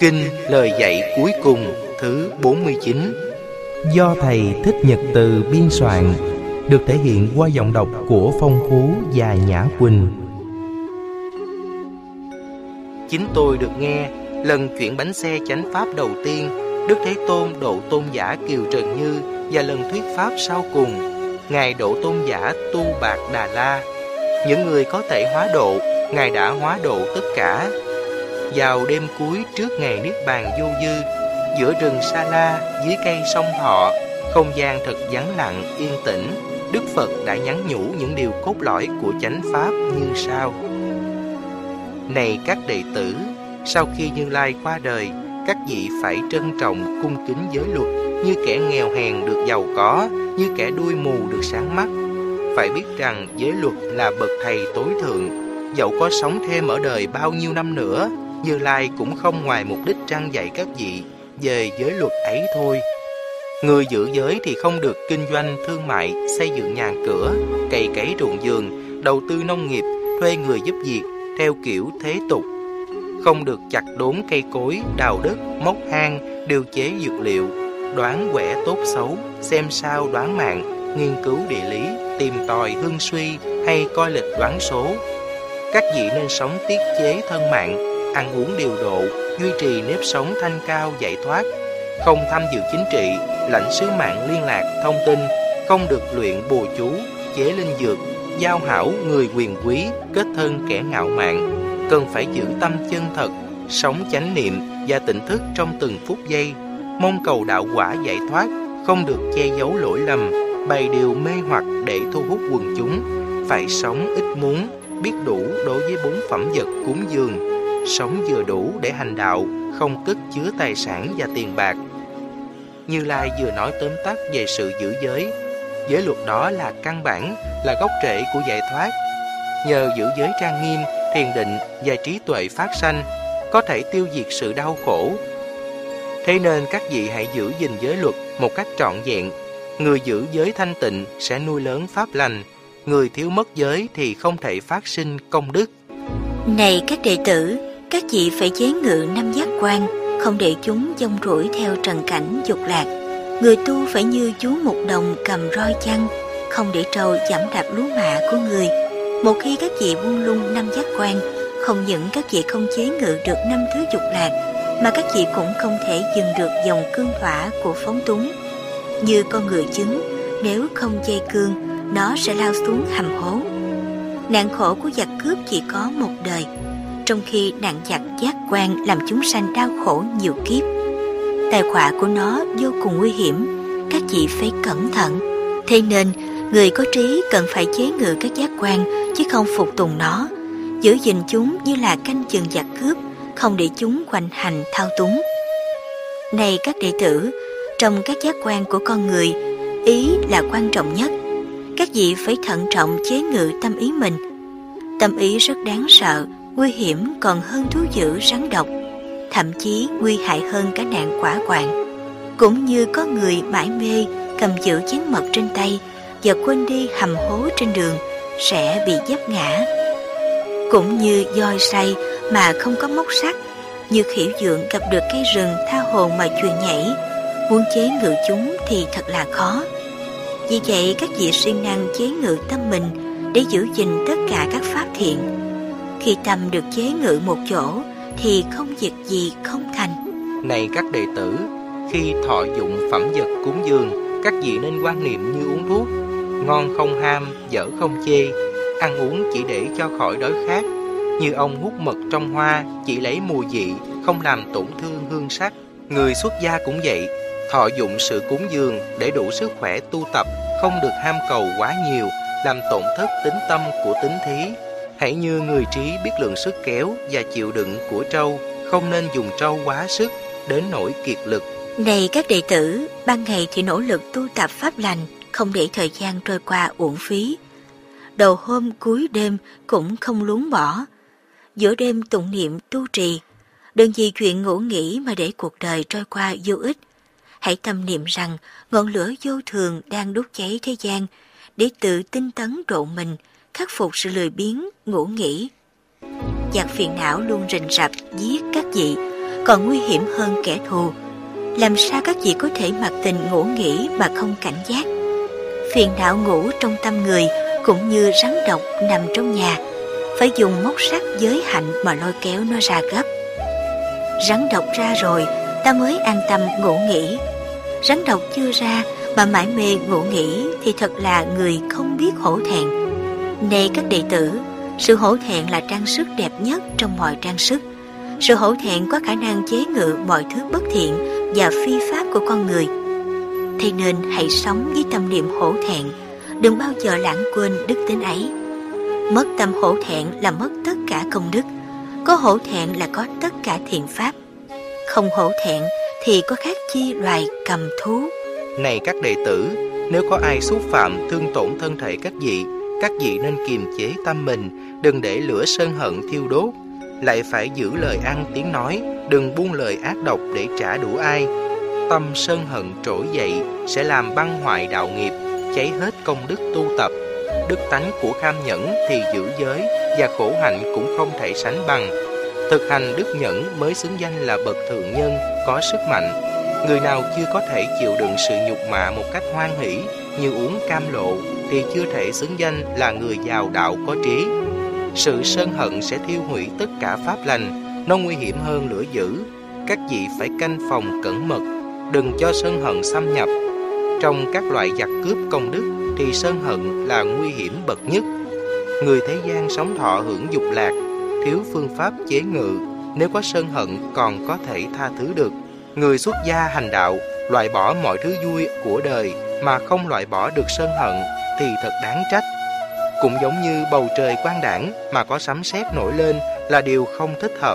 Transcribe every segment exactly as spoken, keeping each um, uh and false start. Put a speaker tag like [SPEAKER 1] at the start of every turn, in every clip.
[SPEAKER 1] Kinh lời dạy cuối cùng thứ bốn mươi chín,
[SPEAKER 2] do thầy Thích Nhật Từ biên soạn, được thể hiện qua giọng đọc của Phong Phú và Nhã Quỳnh.
[SPEAKER 1] Chính tôi được nghe lần chuyển bánh xe chánh pháp đầu tiên, Đức Thế Tôn độ tôn giả Kiều Trần Như, và lần thuyết pháp sau cùng, Ngài độ tôn giả Tu Bạc Đà La. Những người có thể hóa độ, Ngài đã hóa độ tất cả. Vào đêm cuối trước ngày Niết Bàn vô dư, giữa rừng Sa La, dưới cây sông Thọ, không gian thật vắng lặng, yên tĩnh, Đức Phật đã nhắn nhủ những điều cốt lõi của chánh pháp như sau. Này các đệ tử, sau khi Như Lai qua đời, các vị phải trân trọng cung kính giới luật, như kẻ nghèo hèn được giàu có, như kẻ đuôi mù được sáng mắt. Phải biết rằng giới luật là bậc thầy tối thượng. Dẫu có sống thêm ở đời bao nhiêu năm nữa, Như Lai cũng không ngoài mục đích răn dạy các vị về giới luật ấy thôi. Người giữ giới thì không được kinh doanh thương mại, xây dựng nhà cửa, cày cấy ruộng vườn, đầu tư nông nghiệp, thuê người giúp việc theo kiểu thế tục. Không được chặt đốn cây cối, đào đất, móc hang, điều chế dược liệu, đoán quẻ tốt xấu, xem sao đoán mạng, nghiên cứu địa lý, tìm tòi hương suy hay coi lịch đoán số. Các vị nên sống tiết chế thân mạng, ăn uống điều độ, duy trì nếp sống thanh cao giải thoát, không tham dự chính trị, lãnh sứ mạng liên lạc thông tin, không được luyện bùa chú, chế linh dược, giao hảo người quyền quý, kết thân kẻ ngạo mạn. Cần phải giữ tâm chân thật, sống chánh niệm và tỉnh thức trong từng phút giây, mong cầu đạo quả giải thoát, không được che giấu lỗi lầm, bày điều mê hoặc để thu hút quần chúng. Phải sống ít muốn, biết đủ đối với bốn phẩm vật cúng dường, sống vừa đủ để hành đạo, không cất chứa tài sản và tiền bạc. Như Lai vừa nói tóm tắt về sự giữ giới. Giới luật đó là căn bản, là gốc rễ của giải thoát. Nhờ giữ giới trang nghiêm, thiền định và trí tuệ phát sanh, có thể tiêu diệt sự đau khổ. Thế nên các vị hãy giữ gìn giới luật một cách trọn vẹn. Người giữ giới thanh tịnh sẽ nuôi lớn pháp lành, người thiếu mất giới thì không thể phát sinh công đức.
[SPEAKER 3] Này các đệ tử, các vị phải chế ngự năm giác quan, không để chúng dông rủi theo trần cảnh dục lạc. Người tu phải như chú mục đồng cầm roi chăn, không để trâu giẫm đạp lúa mạ của người. Một khi các vị buông lung năm giác quan, không những các vị không chế ngự được năm thứ dục lạc, mà các vị cũng không thể dừng được dòng cương hỏa của phóng túng. Như con ngựa trứng, nếu không dây cương, nó sẽ lao xuống hầm hố. Nạn khổ của giặc cướp chỉ có một đời, trong khi nạn giặc giác quan làm chúng sanh đau khổ nhiều kiếp. Tai họa của nó vô cùng nguy hiểm, các vị phải cẩn thận. Thế nên, người có trí cần phải chế ngự các giác quan, chứ không phục tùng nó, giữ gìn chúng như là canh chừng giặc cướp, không để chúng hoành hành thao túng. Này các đệ tử, trong các giác quan của con người, ý là quan trọng nhất. Các vị phải thận trọng chế ngự tâm ý mình. Tâm ý rất đáng sợ, nguy hiểm còn hơn thú dữ rắn độc, thậm chí nguy hại hơn cả nạn quả quạng. Cũng như có người mải mê cầm giữ chén mật trên tay và quên đi hầm hố trên đường, sẽ bị vấp ngã. Cũng như voi say mà không có móc sắt, như khỉ dượng gặp được cây rừng tha hồ mà chuyền nhảy, muốn chế ngự chúng thì thật là khó. Vì vậy các vị siêng năng chế ngự tâm mình để giữ gìn tất cả các pháp thiện. Khi tâm được chế ngự một chỗ thì không việc gì không thành.
[SPEAKER 1] Này các đệ tử, khi thọ dụng phẩm vật cúng dường, các vị nên quan niệm như uống thuốc, ngon không ham, dở không chê, ăn uống chỉ để cho khỏi đói khát. Như ông hút mật trong hoa, chỉ lấy mùi vị, không làm tổn thương hương sắc. Người xuất gia cũng vậy, thọ dụng sự cúng dường để đủ sức khỏe tu tập, không được ham cầu quá nhiều, làm tổn thất tính tâm của tín thí. Hãy như người trí biết lượng sức kéo và chịu đựng của trâu, không nên dùng trâu quá sức, đến nỗi kiệt lực.
[SPEAKER 3] Này các đệ tử, ban ngày thì nỗ lực tu tập pháp lành, không để thời gian trôi qua uổng phí. Đầu hôm cuối đêm cũng không luống bỏ. Giữa đêm tụng niệm tu trì, đừng vì chuyện ngủ nghỉ mà để cuộc đời trôi qua vô ích. Hãy tâm niệm rằng ngọn lửa vô thường đang đốt cháy thế gian, để tự tinh tấn độ mình, khắc phục sự lười biếng, ngủ nghỉ. Giặc phiền não luôn rình rập giết các vị, còn nguy hiểm hơn kẻ thù. Làm sao các vị có thể mặc tình ngủ nghỉ mà không cảnh giác? Phiền não ngủ trong tâm người cũng như rắn độc nằm trong nhà, phải dùng móc sắt giới hạnh mà lôi kéo nó ra gấp. Rắn độc ra rồi, ta mới an tâm ngủ nghỉ. Rắn độc chưa ra mà mải mê ngủ nghỉ thì thật là người không biết hổ thẹn. Này các đệ tử, sự hổ thẹn là trang sức đẹp nhất trong mọi trang sức. Sự hổ thẹn có khả năng chế ngự mọi thứ bất thiện và phi pháp của con người. Thế nên hãy sống với tâm niệm hổ thẹn, đừng bao giờ lãng quên đức tính ấy. Mất tâm hổ thẹn là mất tất cả công đức, có hổ thẹn là có tất cả thiện pháp. Không hổ thẹn thì có khác chi loài cầm thú.
[SPEAKER 1] Này các đệ tử, nếu có ai xúc phạm thương tổn thân thể các vị, các vị nên kiềm chế tâm mình, đừng để lửa sân hận thiêu đốt, lại phải giữ lời ăn tiếng nói, đừng buông lời ác độc để trả đũa ai. Tâm sân hận trỗi dậy sẽ làm băng hoại đạo nghiệp, cháy hết công đức tu tập. Đức tánh của kham nhẫn thì giữ giới, và khổ hạnh cũng không thể sánh bằng. Thực hành đức nhẫn mới xứng danh là bậc thượng nhân, có sức mạnh. Người nào chưa có thể chịu đựng sự nhục mạ một cách hoan hỷ như uống cam lộ thì chưa thể xứng danh là người giàu đạo có trí. Sự sân hận sẽ thiêu hủy tất cả pháp lành, nó nguy hiểm hơn lửa dữ. Các vị phải canh phòng cẩn mật, đừng cho sân hận xâm nhập. Trong các loại giặc cướp công đức thì sân hận là nguy hiểm bậc nhất. Người thế gian sống thọ hưởng dục lạc, thiếu phương pháp chế ngự, nếu có sân hận còn có thể tha thứ được. Người xuất gia hành đạo, loại bỏ mọi thứ vui của đời mà không loại bỏ được sân hận thì thật đáng trách. Cũng giống như bầu trời quang đãng mà có sấm sét nổi lên là điều không thích hợp.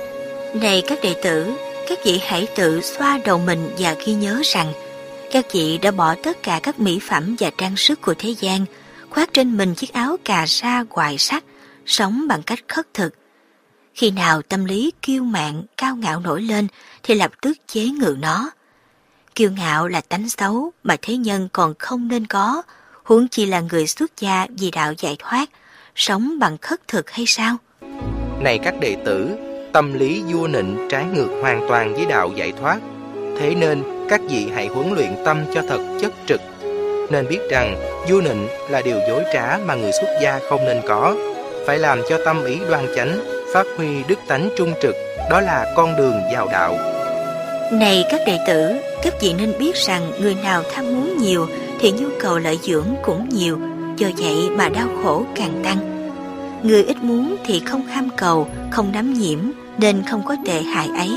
[SPEAKER 3] Này các đệ tử, các vị hãy tự xoa đầu mình và ghi nhớ rằng các vị đã bỏ tất cả các mỹ phẩm và trang sức của thế gian, khoác trên mình chiếc áo cà sa hoài sắc, sống bằng cách khất thực. Khi nào tâm lý kiêu mạn, cao ngạo nổi lên thì lập tức chế ngự nó. Kiêu ngạo là tánh xấu mà thế nhân còn không nên có, huống chi là người xuất gia vì đạo giải thoát, sống bằng khất thực hay sao?
[SPEAKER 1] Này các đệ tử, tâm lý vua nịnh trái ngược hoàn toàn với đạo giải thoát. Thế nên các vị hãy huấn luyện tâm cho thật chất trực. Nên biết rằng vua nịnh là điều dối trá mà người xuất gia không nên có. Phải làm cho tâm ý đoan chánh, phát huy đức tánh trung trực, đó là con đường vào đạo.
[SPEAKER 3] Này các đệ tử, các vị nên biết rằng người nào tham muốn nhiều thì nhu cầu lợi dưỡng cũng nhiều, do vậy mà đau khổ càng tăng. Người ít muốn thì không ham cầu, không nắm nhiễm, nên không có tệ hại ấy.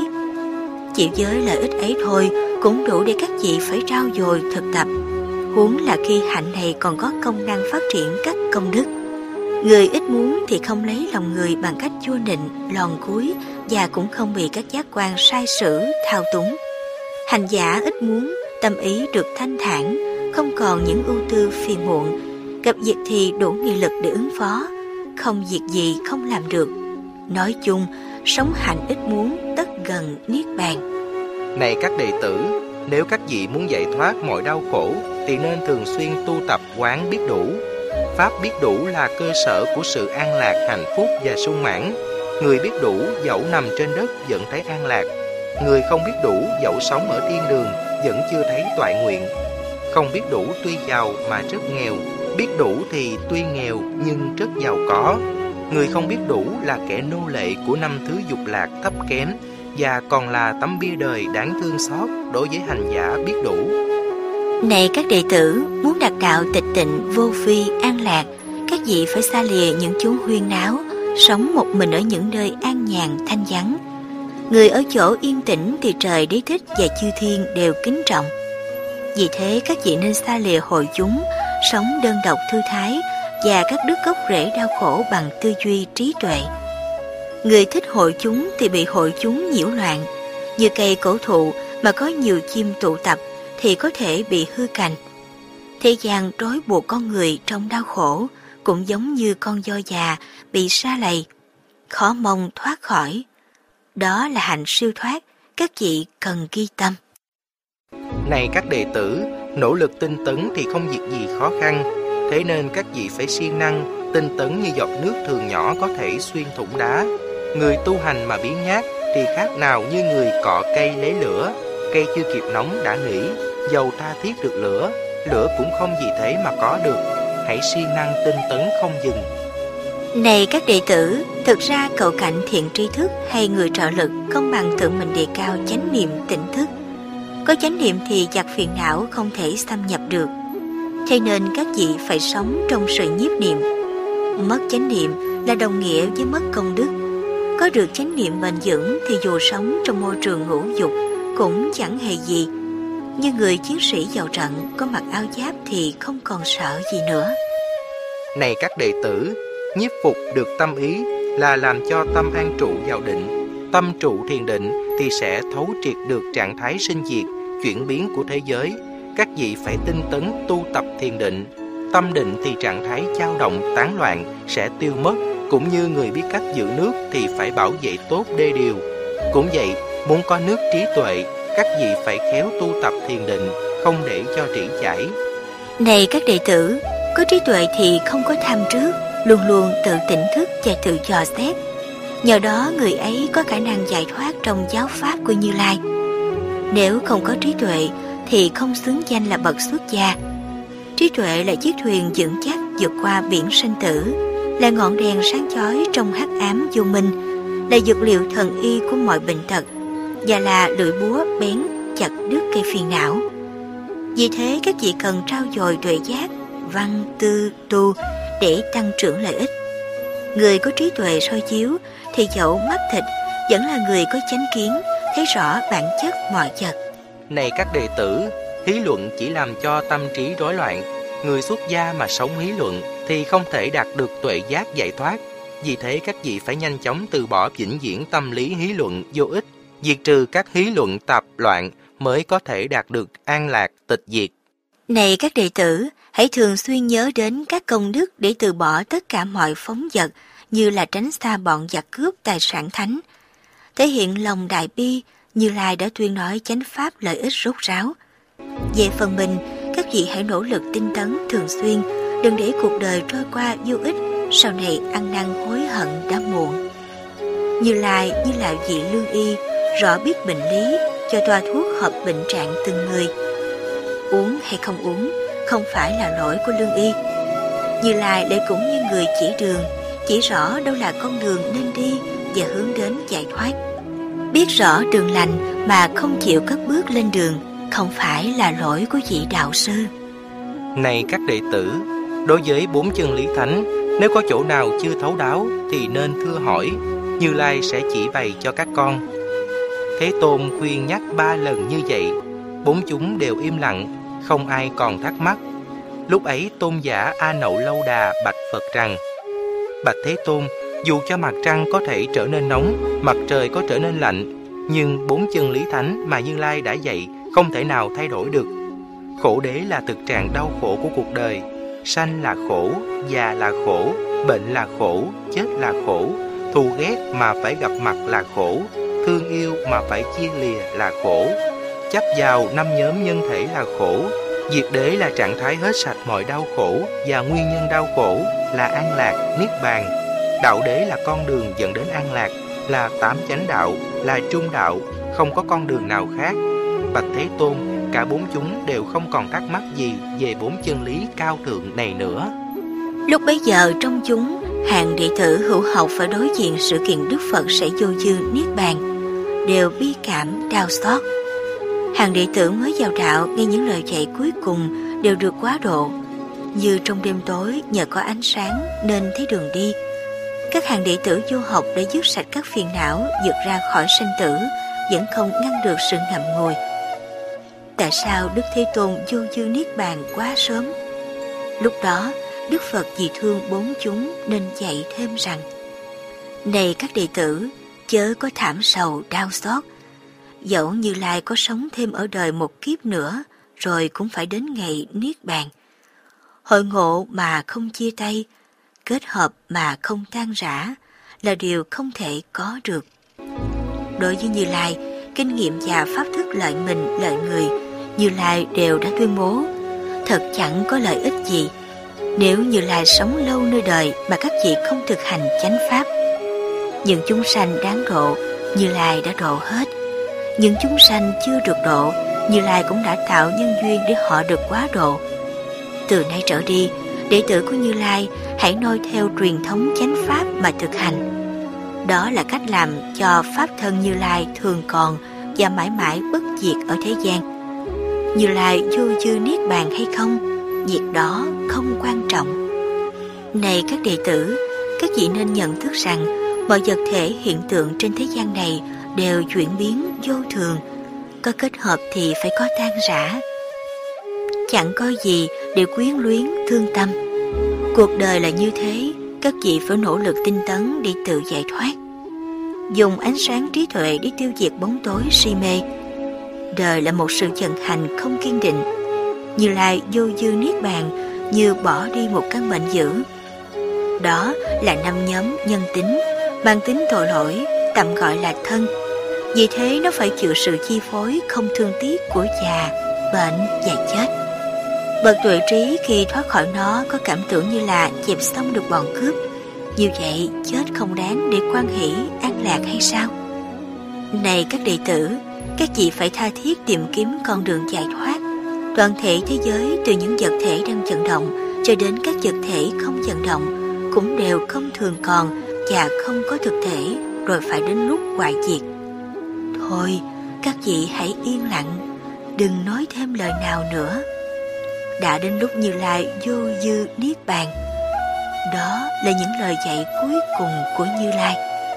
[SPEAKER 3] Chỉ với lợi ích ấy thôi cũng đủ để các vị phải trau dồi thực tập, huống là khi hạnh này còn có công năng phát triển các công đức. Người ít muốn thì không lấy lòng người bằng cách chua nịnh, lòn cúi và cũng không bị các giác quan sai sử, thao túng. Hành giả ít muốn, tâm ý được thanh thản, không còn những ưu tư phiền muộn, gặp việc thì đủ nghị lực để ứng phó, không việc gì không làm được. Nói chung, sống hạnh ít muốn, tất gần niết bàn.
[SPEAKER 1] Này các đệ tử, nếu các vị muốn giải thoát mọi đau khổ thì nên thường xuyên tu tập quán biết đủ. Pháp biết đủ là cơ sở của sự an lạc, hạnh phúc và sung mãn. Người biết đủ dẫu nằm trên đất vẫn thấy an lạc. Người không biết đủ dẫu sống ở thiên đường vẫn chưa thấy toại nguyện. Không biết đủ tuy giàu mà rất nghèo, biết đủ thì tuy nghèo nhưng rất giàu có. Người không biết đủ là kẻ nô lệ của năm thứ dục lạc thấp kém và còn là tấm bia đời đáng thương xót đối với hành giả biết đủ.
[SPEAKER 3] Này các đệ tử, muốn đạt đạo tịch tịnh, vô phi, an lạc, các vị phải xa lìa những chốn huyên náo, sống một mình ở những nơi an nhàn, thanh vắng. Người ở chỗ yên tĩnh thì trời đế thích và chư thiên đều kính trọng. Vì thế các vị nên xa lìa hội chúng, sống đơn độc thư thái và các đứt gốc rễ đau khổ bằng tư duy trí tuệ. Người thích hội chúng thì bị hội chúng nhiễu loạn, như cây cổ thụ mà có nhiều chim tụ tập thì có thể bị hư cành. Thế gian trói buộc con người trong đau khổ cũng giống như con voi già bị sa lầy, khó mong thoát khỏi. Đó là hạnh siêu thoát, các vị cần ghi tâm.
[SPEAKER 1] Này các đệ tử, nỗ lực tinh tấn thì không việc gì khó khăn. Thế nên các vị phải siêng năng, tinh tấn như giọt nước thường nhỏ có thể xuyên thủng đá. Người tu hành mà biếng nhác thì khác nào như người cọ cây lấy lửa. Cây chưa kịp nóng đã nghĩ, dầu tha thiết được lửa, lửa cũng không vì thế mà có được. Hãy siêng năng tinh tấn không dừng.
[SPEAKER 3] Này các đệ tử, thực ra cậu cạnh thiện tri thức hay người trợ lực không bằng tự mình đề cao chánh niệm tỉnh thức. Có chánh niệm thì giặc phiền não không thể xâm nhập được. Thế nên các vị phải sống trong sự nhiếp niệm. Mất chánh niệm là đồng nghĩa với mất công đức. Có được chánh niệm bền vững thì dù sống trong môi trường ngũ dục cũng chẳng hề gì. Như người chiến sĩ vào trận có mặc áo giáp thì không còn sợ gì nữa.
[SPEAKER 1] Này các đệ tử, nhiếp phục được tâm ý là làm cho tâm an trụ vào định. Tâm trụ thiền định thì sẽ thấu triệt được trạng thái sinh diệt, chuyển biến của thế giới. Các vị phải tinh tấn tu tập thiền định. Tâm định thì trạng thái dao động, tán loạn sẽ tiêu mất. Cũng như người biết cách giữ nước thì phải bảo vệ tốt đê điều. Cũng vậy, muốn có nước trí tuệ, các vị phải khéo tu tập thiền định, không để cho trĩ chảy.
[SPEAKER 3] Này các đệ tử, có trí tuệ thì không có tham trước, luôn luôn tự tỉnh thức và tự dò xét. Nhờ đó người ấy có khả năng giải thoát trong giáo pháp của Như Lai. Nếu không có trí tuệ thì không xứng danh là bậc xuất gia. Trí tuệ là chiếc thuyền vững chắc vượt qua biển sinh tử, là ngọn đèn sáng chói trong hắc ám vô minh, là dược liệu thần y của mọi bệnh tật, và là lưỡi búa bén chặt đứt cây phiền não. Vì thế các vị cần trau dồi tuệ giác, văn, tư, tu để tăng trưởng lợi ích. Người có trí tuệ soi chiếu thì dẫu mắt thịt vẫn là người có chánh kiến, thấy rõ bản chất mọi vật.
[SPEAKER 1] Này các đệ tử, hí luận chỉ làm cho tâm trí rối loạn. Người xuất gia mà sống hí luận thì không thể đạt được tuệ giác giải thoát. Vì thế các vị phải nhanh chóng từ bỏ vĩnh viễn tâm lý hí luận vô ích, diệt trừ các hí luận tạp loạn mới có thể đạt được an lạc tịch diệt.
[SPEAKER 3] Này các đệ tử, hãy thường xuyên nhớ đến các công đức để từ bỏ tất cả mọi phóng dật, như là tránh xa bọn giặc cướp tài sản thánh. Thể hiện lòng đại bi, Như Lai đã tuyên nói chánh pháp lợi ích rốt ráo. Về phần mình, các vị hãy nỗ lực tinh tấn thường xuyên, đừng để cuộc đời trôi qua vô ích, sau này ăn năn hối hận đã muộn. Như Lai như là vị lương y, rõ biết bệnh lý, cho toa thuốc hợp bệnh trạng từng người. Uống hay không uống không phải là lỗi của lương y. Như Lai lại cũng như người chỉ đường, chỉ rõ đâu là con đường nên đi và hướng đến giải thoát. Biết rõ đường lành mà không chịu cất bước lên đường không phải là lỗi của vị đạo sư.
[SPEAKER 1] Này các đệ tử, đối với bốn chân lý thánh, nếu có chỗ nào chưa thấu đáo thì nên thưa hỏi, Như Lai sẽ chỉ bày cho các con. Thế Tôn khuyên nhắc ba lần như vậy, bốn chúng đều im lặng, không ai còn thắc mắc. Lúc ấy tôn giả A Nậu Lâu Đà bạch Phật rằng: Bạch Thế Tôn, dù cho mặt trăng có thể trở nên nóng, mặt trời có trở nên lạnh, nhưng bốn chân lý thánh mà Như Lai đã dạy không thể nào thay đổi được. Khổ đế là thực trạng đau khổ của cuộc đời. Sanh là khổ, già là khổ, bệnh là khổ, chết là khổ, thù ghét mà phải gặp mặt là khổ, thương yêu mà phải chia lìa là khổ, chấp vào năm nhóm nhân thể là khổ. Diệt đế là trạng thái hết sạch mọi đau khổ, và nguyên nhân đau khổ là an lạc, niết bàn. Đạo đế là con đường dẫn đến an lạc, là tám chánh đạo, là trung đạo, không có con đường nào khác. Bạch Thế Tôn, cả bốn chúng đều không còn thắc mắc gì về bốn chân lý cao thượng này nữa.
[SPEAKER 3] Lúc bấy giờ trong chúng, hàng đệ tử hữu học phải đối diện sự kiện Đức Phật sẽ vô dư niết bàn, đều bi cảm đau xót. Hàng đệ tử mới vào đạo nghe những lời dạy cuối cùng đều được quá độ, như trong đêm tối nhờ có ánh sáng nên thấy đường đi. Các hàng đệ tử vô học đã dứt sạch các phiền não, vượt ra khỏi sinh tử, vẫn không ngăn được sự ngậm ngùi. Tại sao Đức Thế Tôn vô dư niết bàn quá sớm? Lúc đó Đức Phật vì thương bốn chúng nên dạy thêm rằng: Này các đệ tử, chớ có thảm sầu đau xót. Dẫu Như Lai có sống thêm ở đời một kiếp nữa, rồi cũng phải đến ngày niết bàn. Hội ngộ mà không chia tay, kết hợp mà không tan rã là điều không thể có được. Đối với Như Lai, kinh nghiệm và pháp thức lợi mình, lợi người, Như Lai đều đã tuyên bố, thật chẳng có lợi ích gì nếu Như Lai sống lâu nơi đời mà các vị không thực hành chánh pháp. Những chúng sanh đáng độ Như Lai đã độ hết. Những chúng sanh chưa được độ, Như Lai cũng đã tạo nhân duyên để họ được quá độ. Từ nay trở đi, đệ tử của Như Lai hãy noi theo truyền thống chánh pháp mà thực hành. Đó là cách làm cho pháp thân Như Lai thường còn và mãi mãi bất diệt ở thế gian. Như Lai vô dư niết bàn hay không, việc đó không quan trọng. Này các đệ tử, các vị nên nhận thức rằng mọi vật thể hiện tượng trên thế gian này đều chuyển biến vô thường, có kết hợp thì phải có tan rã. Chẳng có gì để quyến luyến thương tâm. Cuộc đời là như thế, các vị phải nỗ lực tinh tấn để tự giải thoát. Dùng ánh sáng trí tuệ để tiêu diệt bóng tối si mê. Đời là một sự vận hành không kiên định. Như Lai vô dư niết bàn như bỏ đi một căn bệnh dữ. Đó là năm nhóm nhân tính, mang tính tội lỗi, tạm gọi là thân. Vì thế nó phải chịu sự chi phối không thương tiếc của già, bệnh và chết. Bậc tuệ trí khi thoát khỏi nó có cảm tưởng như là dẹp xong được bọn cướp. Như vậy chết không đáng để quan hỷ an lạc hay sao? Này các đệ tử, các vị phải tha thiết tìm kiếm con đường giải thoát. Toàn thể thế giới từ những vật thể đang vận động cho đến các vật thể không vận động cũng đều không thường còn và không có thực thể, rồi phải đến lúc hoại diệt. Thôi, các vị hãy yên lặng, đừng nói thêm lời nào nữa. Đã đến lúc Như Lai vô dư niết bàn. Đó là những lời dạy cuối cùng của Như Lai.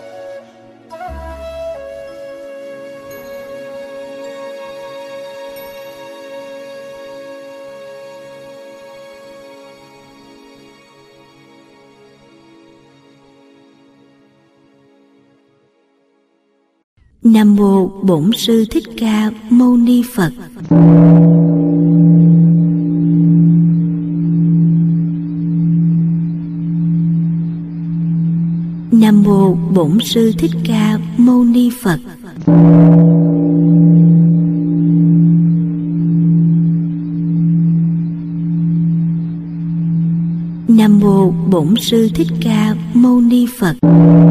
[SPEAKER 3] Nam mô Bổn Sư Thích Ca Mâu Ni Phật. Nam mô Bổn Sư Thích Ca Mâu Ni Phật. Nam mô Bổn Sư Thích Ca Mâu Ni Phật.